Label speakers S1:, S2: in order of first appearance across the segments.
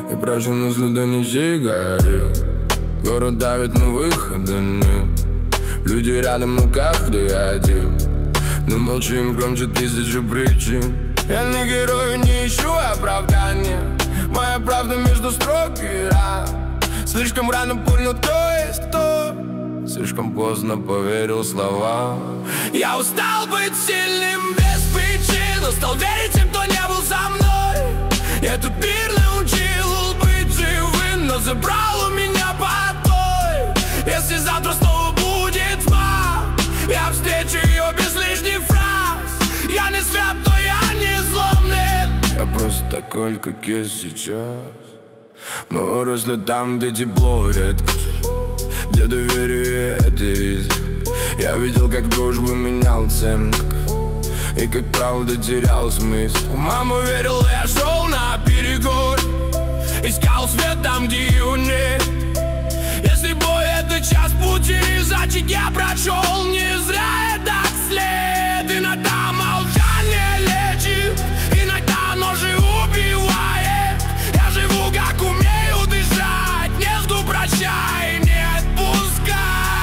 S1: И прячу мысли, да не сигарет. Город давит, но выхода нет. Люди рядом, ну как ты один? Но молчим громче тысячи причин. Я не герой, не ищу оправдания. Моя правда между строк и ран. Слишком рано понял, кто есть кто. Слишком поздно поверил словам. Я устал быть сильным без причин. Устал верить тем, кто не был со мной. Этот мир научил быть живым, но забрал у меня покой. Если завтра снова будет тьма, я встречу ее без лишних фраз. Я не свят, но я не злобный. Я просто такой, как есть сейчас. Мы выросли там, где тепло редко, где доверие — это риск. Я видел, как дружбу менял ценник, и как правда терял смысл. Мама верила, я шел на перегор, искал свет там, где его нет. Если бой — это час пути, значит я прошел не зря этот след. Иногда молчание лечит, иногда оно же убивает. Я живу как умею дышать, не жду прощай, не отпускай.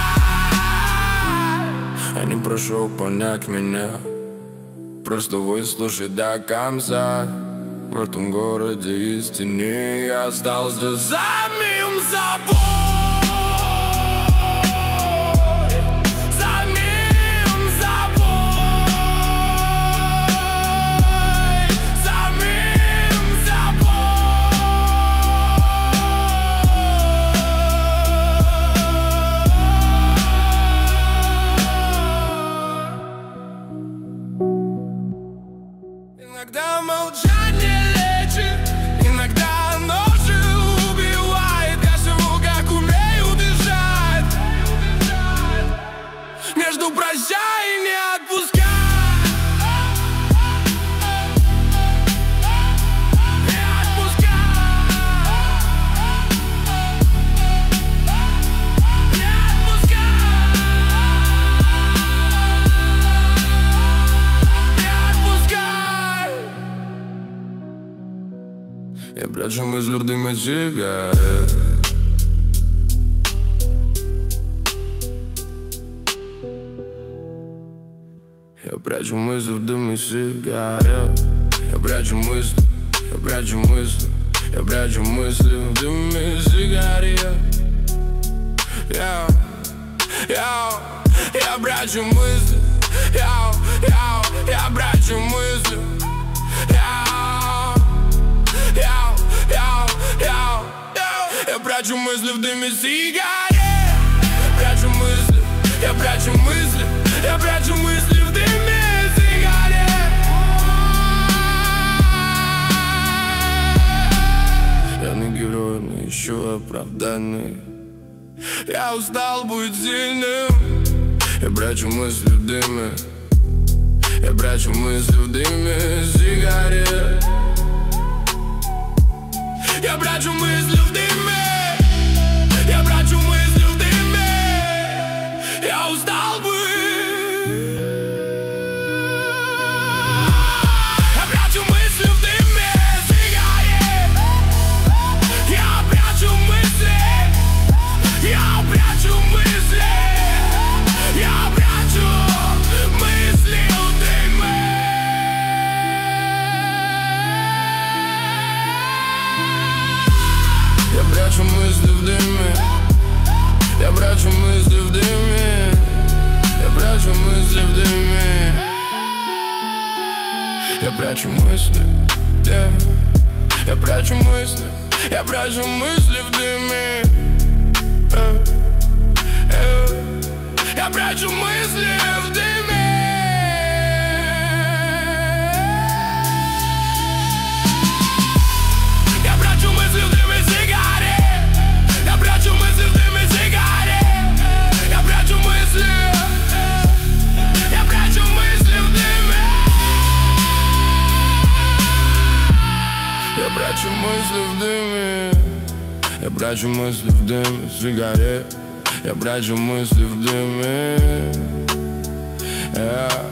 S1: Я не прошу понять меня, просто выслушай до конца. В этом городе истине я остался самим собой. Иногда молчание лечит, иногда оно же убивает. Я живу как умею дышать, не жду прощай и не отпускай. Не отпускай. Не отпускай. Я прячу мысли в дыме сигарет. Я прячу мысли в дыме сигарет. Я прячу мысли, я прячу мысли, я прячу мысли в дыме сигарет. Я прячу мысли, я прячу мысли. Я прячу мысли в дыме сигарет. Прячу мысли, я прячу мысли, я прячу мысли в дыме сигарет. Я не герой, но ищу оправдание. Я устал быть сильным. Я прячу мысли в дыме. Я прячу мысли в дыме сигарет. Я прячу мысли в дыме. Я прячу мысли в дыме. Я устал быть. Я прячу мысли в дыме сигарет. Я прячу мысли. Я прячу мысли. Я прячу мысли в дыме. Я прячу мысли в дыме. Я прячу мысли в дыме. Я прячу мысли в дыме. Я прячу мысли, я прячу мысли. Я прячу мысли в дыме. Я прячу мысли в дыме. Я прячу мысли в дыме сигарет. Я прячу мысли в дыме сигарет. Я прячу мысли. Я прячу мысли в дыме. Я прячу мысли в дыме. Я прячу мысли в дыме сигарет. Я прячу мысли в дыме.